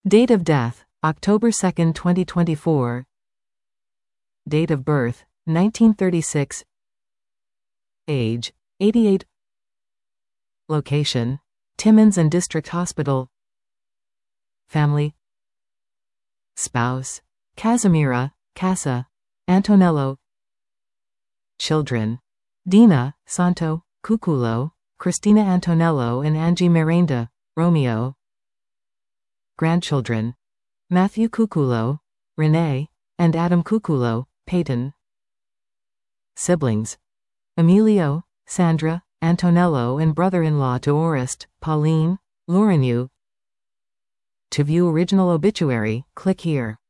Date of death, October 2, 2024. Date of birth, 1936. Age, 88. Location, Timmins and District Hospital. Family. Spouse, Casimira, Casa, Antonello. Children, Dina, Santo, Cuculo, Cristina Antonello and Angie Miranda, Romeo. Grandchildren, Matthew Cuculo, Renee, and Adam Cuculo, Peyton. Siblings, Emilio, Sandra, Antonello and brother-in-law to Orest, Pauline, Laurenu. To view original obituary, click here.